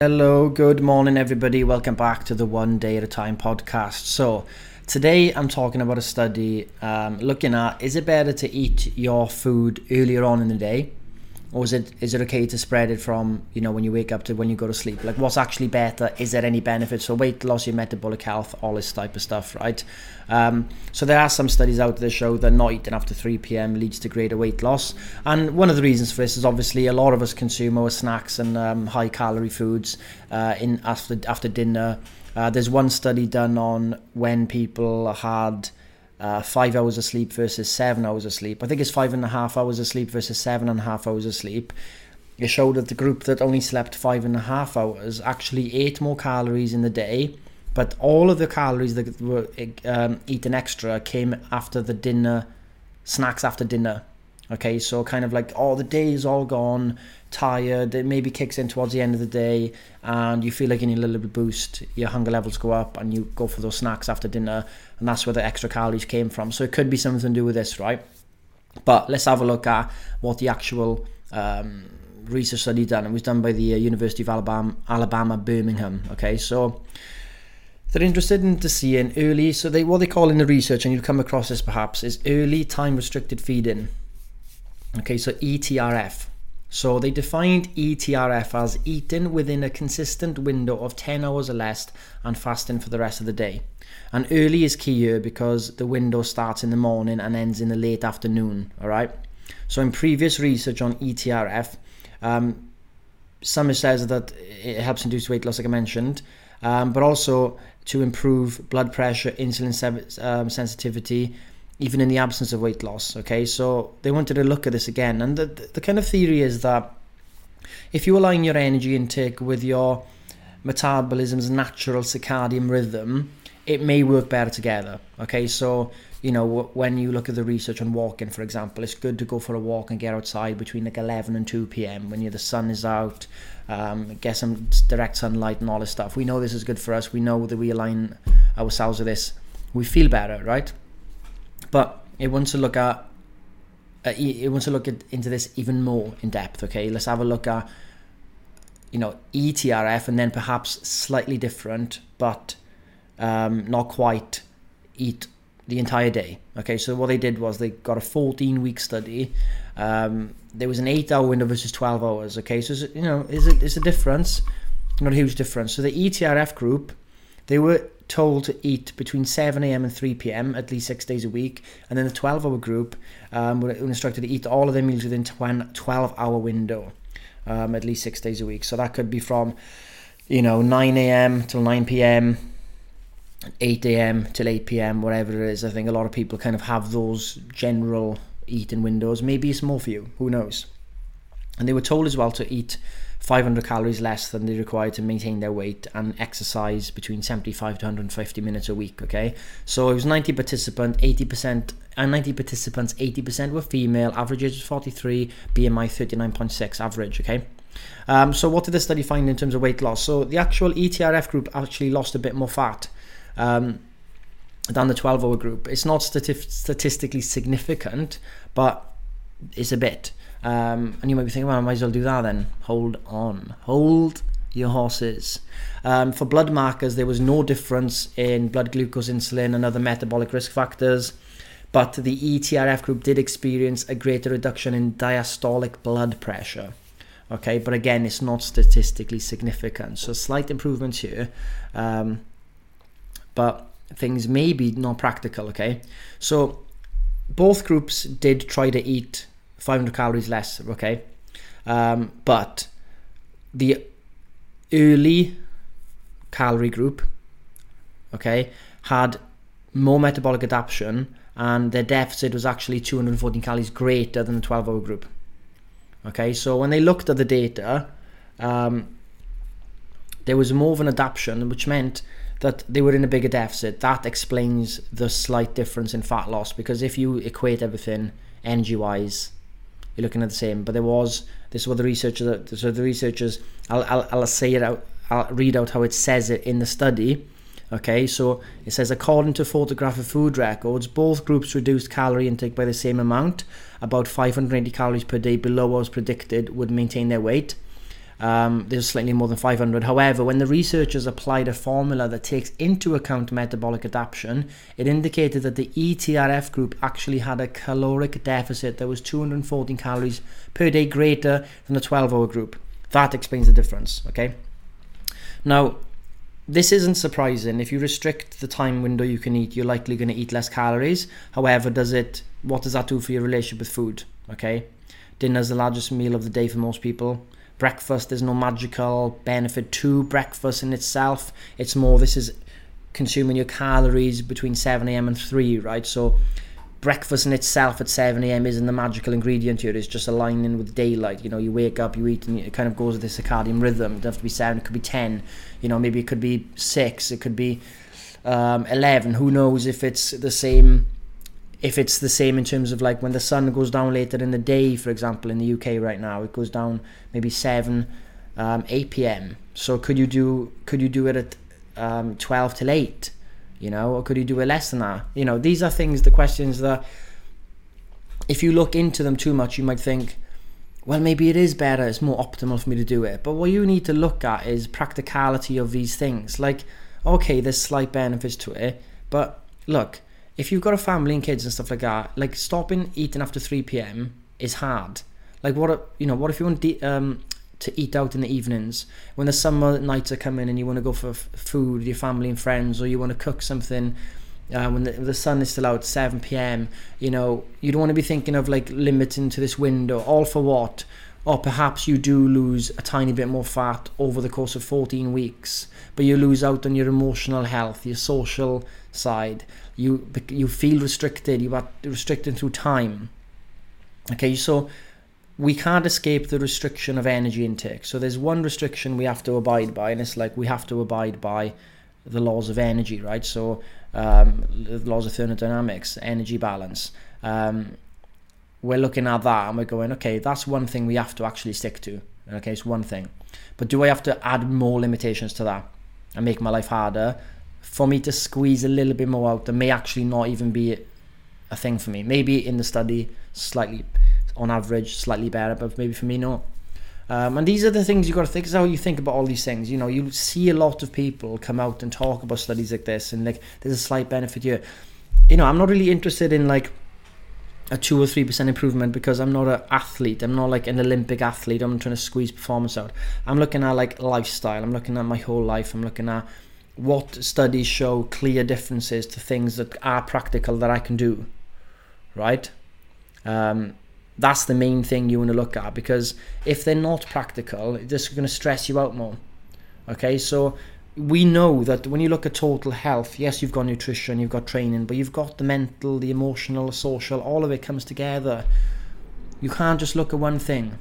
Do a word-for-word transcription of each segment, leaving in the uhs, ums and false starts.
Hello, good morning everybody. Welcome back to the One Day at a Time podcast. So today I'm talking about a study um, looking at, is it better to eat your food earlier on in the day, or is it is it okay to spread it from, you know, when you wake up to when you go to sleep? Like, what's actually better? Is there any benefits for weight loss, your metabolic health, all this type of stuff, right? Um, so there are some studies out there that show that not eating after three p.m. leads to greater weight loss. And one of the reasons for this is obviously a lot of us consume our snacks and um, high calorie foods uh, in after after dinner. Uh, there's one study done on when people had Uh, five hours of sleep versus seven hours of sleep. I think it's five and a half hours of sleep versus seven and a half hours of sleep. It showed that the group that only slept five and a half hours actually ate more calories in the day, but all of the calories that were um, eaten extra came after the dinner, snacks after dinner. Okay, so kind of like, oh, the day is all gone, tired, it maybe kicks in towards the end of the day and you feel like you need a little bit boost, your hunger levels go up and you go for those snacks after dinner, and that's where the extra calories came from. So it could be something to do with this, right? But let's have a look at what the actual um, research study done. It was done by the uh, University of Alabama, Alabama, Birmingham. Okay, so they're interested in to seeing early, so they what they call in the research, and you'll come across this perhaps, is early time restricted feeding. Okay, so E T R F. So they defined E T R F as eating within a consistent window of ten hours or less and fasting for the rest of the day. And early is key here because the window starts in the morning and ends in the late afternoon, all right? So in previous research on E T R F, um, some says that it helps induce weight loss, like I mentioned, um, but also to improve blood pressure, insulin se- um, sensitivity, even in the absence of weight loss. Okay, so they wanted to look at this again, and the, the kind of theory is that if you align your energy intake with your metabolism's natural circadian rhythm, it may work better together. Okay, so you know, when you look at the research on walking, for example, it's good to go for a walk and get outside between like eleven and two p.m. when you, the sun is out, um, get some direct sunlight and all this stuff. We know this is good for us. We know that we align ourselves with this, we feel better, right? But it wants to look at uh, it wants to look at, into this even more in depth. Okay, let's have a look at, you know, E T R F, and then perhaps slightly different, but um, not quite eat the entire day. Okay, so what they did was they got a fourteen week study. Um, there was an eight hour window versus twelve hours. Okay, so it's, you know, is it is a difference, not a huge difference. So the E T R F group, they were told to eat between seven a.m. and three p.m. at least six days a week, and then the twelve hour group um, were instructed to eat all of their meals within twelve hour window, um, at least six days a week. So that could be from, you know, nine a.m. till nine p.m, eight a.m. till eight p.m, whatever it is. I think a lot of people kind of have those general eating windows. Maybe it's more for you, who knows. And they were told as well to eat five hundred calories less than they required to maintain their weight, and exercise between seventy-five to one hundred fifty minutes a week. Okay, so it was ninety participants, eighty percent, and ninety participants, eighty percent were female, average age was forty-three, B M I thirty-nine point six average. Okay, um, so what did the study find in terms of weight loss? So the actual E T R F group actually lost a bit more fat um, than the twelve hour group. It's not stati- statistically significant, but it's a bit. Um, and you might be thinking, well, I might as well do that then. Hold on. Hold your horses. Um, for blood markers, there was no difference in blood glucose, insulin, and other metabolic risk factors. But the E T R F group did experience a greater reduction in diastolic blood pressure. Okay, but again, it's not statistically significant. So slight improvements here. Um, but things may be not practical, okay? So both groups did try to eat five hundred calories less, okay, um, but the early calorie group, okay, had more metabolic adaptation, and their deficit was actually two hundred fourteen calories greater than the twelve hour group. Okay, so when they looked at the data, um, there was more of an adaptation, which meant that they were in a bigger deficit. That explains the slight difference in fat loss, because if you equate everything energy wise, you're looking at the same. But there was, this is what the researchers, so the researchers, I'll, I'll, I'll say it out, I'll read out how it says it in the study. Okay, so it says, according to photographic food records, both groups reduced calorie intake by the same amount, about five hundred eighty calories per day below what was predicted would maintain their weight. Um, there's slightly more than five hundred. However, when the researchers applied a formula that takes into account metabolic adaptation, it indicated that the E T R F group actually had a caloric deficit that was two hundred fourteen calories per day greater than the twelve hour group. That explains the difference, okay? Now, this isn't surprising. If you restrict the time window you can eat, you're likely going to eat less calories. However, does it? What does that do for your relationship with food, okay? Dinner's the largest meal of the day for most people. Breakfast, there's no magical benefit to breakfast in itself. It's more, this is consuming your calories between seven a.m. and three, right? So breakfast in itself at seven a.m. isn't the magical ingredient here. It's just aligning with daylight. You know, you wake up, you eat, and it kind of goes with the circadian rhythm. It doesn't have to be seven, it could be ten. You know, maybe it could be six, it could be um, eleven. Who knows if it's the same... If it's the same in terms of like when the sun goes down later in the day, for example, in the U K right now, it goes down maybe seven, um, eight p.m. So could you do could you do it at um, twelve till eight, you know, or could you do it less than that? You know, these are things, the questions that if you look into them too much, you might think, well, maybe it is better, it's more optimal for me to do it. But what you need to look at is practicality of these things. Like, okay, there's slight benefits to it, but look, if you've got a family and kids and stuff like that, like stopping eating after three p.m. is hard. Like what, you know, what if you want to, um, to eat out in the evenings when the summer nights are coming and you want to go for f- food with your family and friends, or you want to cook something uh, when the, the sun is still out, seven p.m. You know, you don't want to be thinking of like limiting to this window, all for what? Or perhaps you do lose a tiny bit more fat over the course of fourteen weeks, but you lose out on your emotional health, your social side. You you feel restricted, you are restricted through time. Okay, so we can't escape the restriction of energy intake. So there's one restriction we have to abide by, and it's like we have to abide by the laws of energy, right? So um, the laws of thermodynamics, energy balance. Um, we're looking at that and we're going, okay, that's one thing we have to actually stick to. Okay, it's one thing. But do I have to add more limitations to that and make my life harder for me to squeeze a little bit more out that may actually not even be a thing for me? Maybe in the study, slightly, on average, slightly better, but maybe for me, no. Um, and these are the things you got to think. This is how you think about all these things. You know, you see a lot of people come out and talk about studies like this, and like there's a slight benefit here. You know, I'm not really interested in like a two or three percent improvement because I'm not an athlete. I'm not like an Olympic athlete. I'm trying to squeeze performance out. I'm looking at like lifestyle. I'm looking at my whole life. I'm looking at what studies show clear differences to things that are practical that I can do, right? Um, that's the main thing you want to look at, because if they're not practical, this is going to stress you out more. Okay, so we know that when you look at total health, yes, you've got nutrition, you've got training, but you've got the mental, the emotional, the social, all of it comes together. You can't just look at one thing,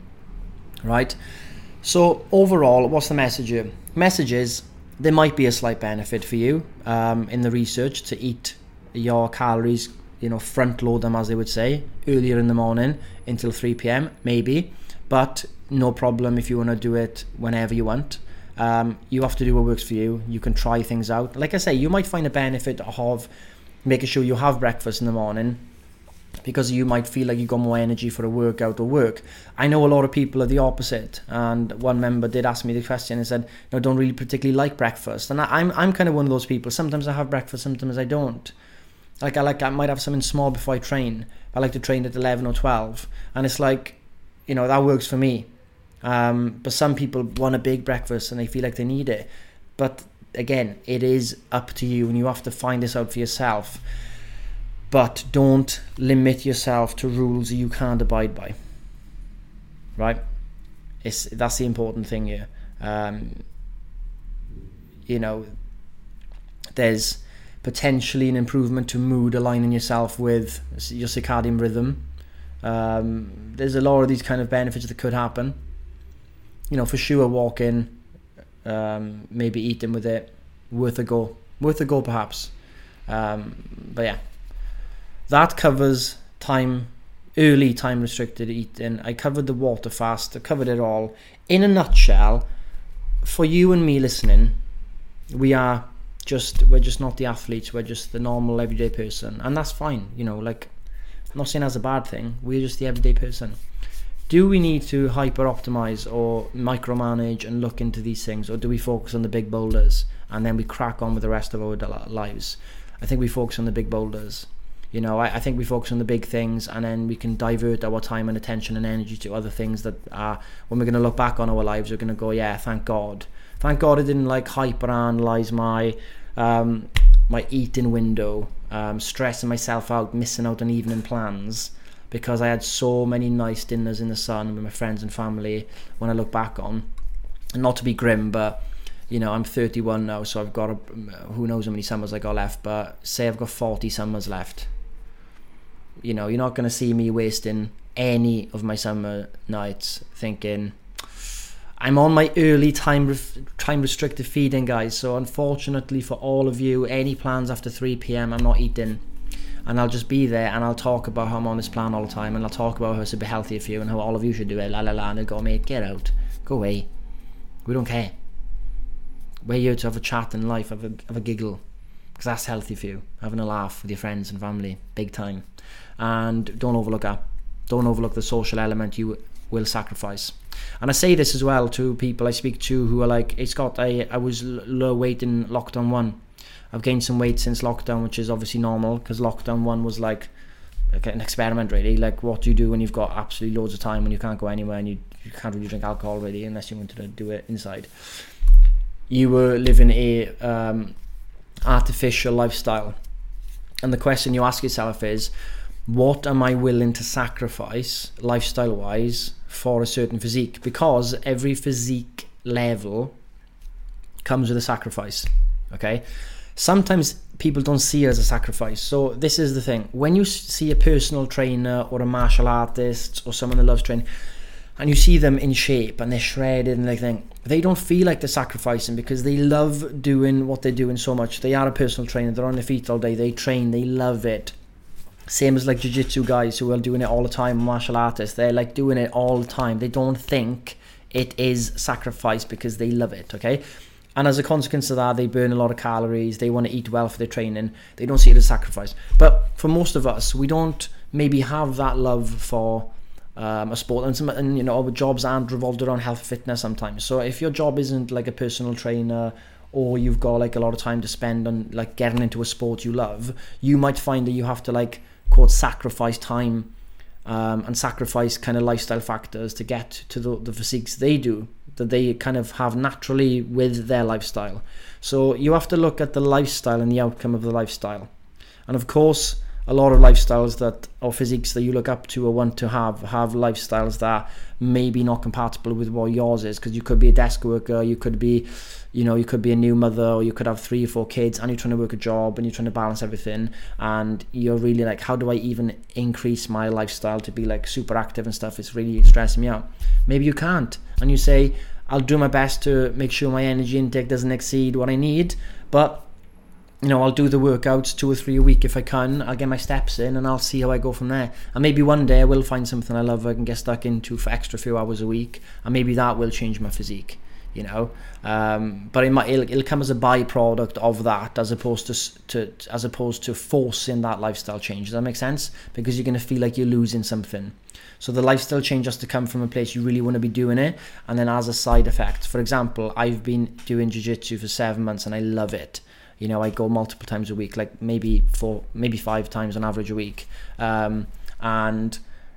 right? So overall, what's the message here? Message is, there might be a slight benefit for you um, in the research to eat your calories, you know, front load them, as they would say, earlier in the morning until three p.m. maybe, but no problem if you want to do it whenever you want. Um, you have to do what works for you. You can try things out. Like I say, you might find a benefit of making sure you have breakfast in the morning, because you might feel like you got more energy for a workout or work. I know a lot of people are the opposite, and one member did ask me the question and said, no, I don't really particularly like breakfast. And I, I'm I'm kind of one of those people. Sometimes I have breakfast, sometimes I don't. Like I like I might have something small before I train. I like to train at eleven or twelve, and it's like, you know, that works for me. Um, but some people want a big breakfast and they feel like they need it. But again, it is up to you, and you have to find this out for yourself. But don't limit yourself to rules you can't abide by. Right? It's that's the important thing here. Um, you know, there's potentially an improvement to mood, aligning yourself with your circadian rhythm. Um, there's a lot of these kind of benefits that could happen. You know, for sure, walking, um, maybe eating with it, worth a go. Worth a go, perhaps. Um, but yeah. That covers time, early time restricted eating. I covered the water fast. I covered it all. In a nutshell, for you and me listening, we are just, we're just not the athletes. We're just the normal everyday person. And that's fine. You know, like, I'm not saying that's a bad thing. We're just the everyday person. Do we need to hyper optimize or micromanage and look into these things, or do we focus on the big boulders and then we crack on with the rest of our lives? I think we focus on the big boulders. You know, I, I think we focus on the big things, and then we can divert our time and attention and energy to other things that are, when we're going to look back on our lives, we're going to go, yeah, thank God. Thank God I didn't like hyper-analyze my um, my eating window, um, stressing myself out, missing out on evening plans, because I had so many nice dinners in the sun with my friends and family when I look back on. And not to be grim, but, you know, I'm thirty-one now, so I've got, a, who knows how many summers I got left, but say I've got forty summers left. You know, you're not going to see me wasting any of my summer nights thinking, I'm on my early time ref- time restricted feeding, guys, so unfortunately for all of you, any plans after three p.m, I'm not eating. And I'll just be there and I'll talk about how I'm on this plan all the time, and I'll talk about how it's a bit healthier for you and how all of you should do it, la la la, and they'll go, mate, get out, go away, we don't care. We're here to have a chat in life, have a, have a giggle, because that's healthy for you, having a laugh with your friends and family, big time. And don't overlook that. Don't overlook the social element you will sacrifice. And I say this as well to people I speak to who are like, hey Scott, I, I was low weight in lockdown one. I've gained some weight since lockdown, which is obviously normal, because lockdown one was like, like an experiment really. Like, what do you do when you've got absolutely loads of time, when you can't go anywhere and you, you can't really drink alcohol really unless you wanted to do it inside. You were living a um, artificial lifestyle. And the question you ask yourself is, what am I willing to sacrifice lifestyle wise for a certain physique? Because every physique level comes with a sacrifice. Okay, sometimes people don't see it as a sacrifice. So this is the thing, when you see a personal trainer or a martial artist or someone that loves training, and you see them in shape and they're shredded and everything, they don't feel like they're sacrificing, because they love doing what they're doing so much. They are a personal trainer, they're on their feet all day, they train, they love it. Same as like jiu-jitsu guys who are doing it all the time, martial artists, they're like doing it all the time. They don't think it is sacrifice because they love it, okay? And as a consequence of that, they burn a lot of calories, they want to eat well for their training, they don't see it as sacrifice. But for most of us, we don't maybe have that love for um, a sport, and, some, and you know, our jobs aren't revolved around health fitness sometimes. So if your job isn't like a personal trainer, or you've got like a lot of time to spend on like getting into a sport you love, you might find that you have to like, quote, sacrifice time um, and sacrifice kind of lifestyle factors to get to the, the physiques they do, that they kind of have naturally with their lifestyle. So you have to look at the lifestyle and the outcome of the lifestyle. And of course, a lot of lifestyles that, or physiques that you look up to or want to have, have lifestyles that may be not compatible with what yours is, because you could be a desk worker, you could be, you know, you could be a new mother, or you could have three or four kids and you're trying to work a job and you're trying to balance everything, and you're really like, how do I even increase my lifestyle to be like super active and stuff? It's really stressing me out. Maybe you can't, and you say, I'll do my best to make sure my energy intake doesn't exceed what I need, but you know, I'll do the workouts two or three a week if I can. I'll get my steps in and I'll see how I go from there. And maybe one day I will find something I love I can get stuck into for extra few hours a week, and maybe that will change my physique, you know. Um, but it might, it'll, it'll come as a byproduct of that, as opposed to, to as opposed to forcing that lifestyle change. Does that make sense? Because you're going to feel like you're losing something. So the lifestyle change has to come from a place you really want to be doing it, and then as a side effect. For example, I've been doing jiu-jitsu for seven months and I love it. You know, I go multiple times a week, like maybe four, maybe five times on average a week. Um, and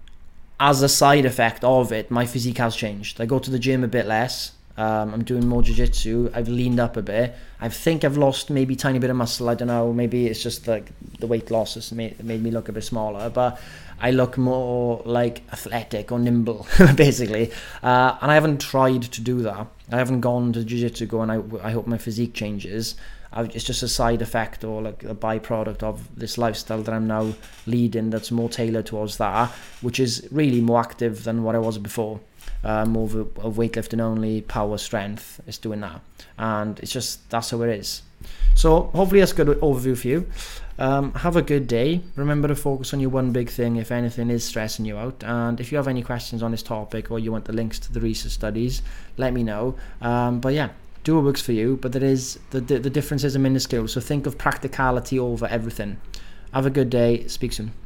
as a side effect of it, my physique has changed. I go to the gym a bit less. Um, I'm doing more jiu-jitsu. I've leaned up a bit. I think I've lost maybe a tiny bit of muscle. I don't know. Maybe it's just like the weight loss has made, made me look a bit smaller. But I look more like athletic or nimble, basically. Uh, and I haven't tried to do that. I haven't gone to jiu-jitsu going, I, I hope my physique changes. I've, it's just a side effect or like a byproduct of this lifestyle that I'm now leading, that's more tailored towards that, which is really more active than what I was before. Uh, more of, a, of weightlifting only, power, strength. It's doing that, and it's just, that's how it is. So hopefully that's a good overview for you. Um, have a good day. Remember to focus on your one big thing if anything is stressing you out, and if you have any questions on this topic or you want the links to the research studies, let me know. Um, but yeah, do what works for you, but there is the, the the differences are minuscule, so think of practicality over everything. Have a good day. Speak soon.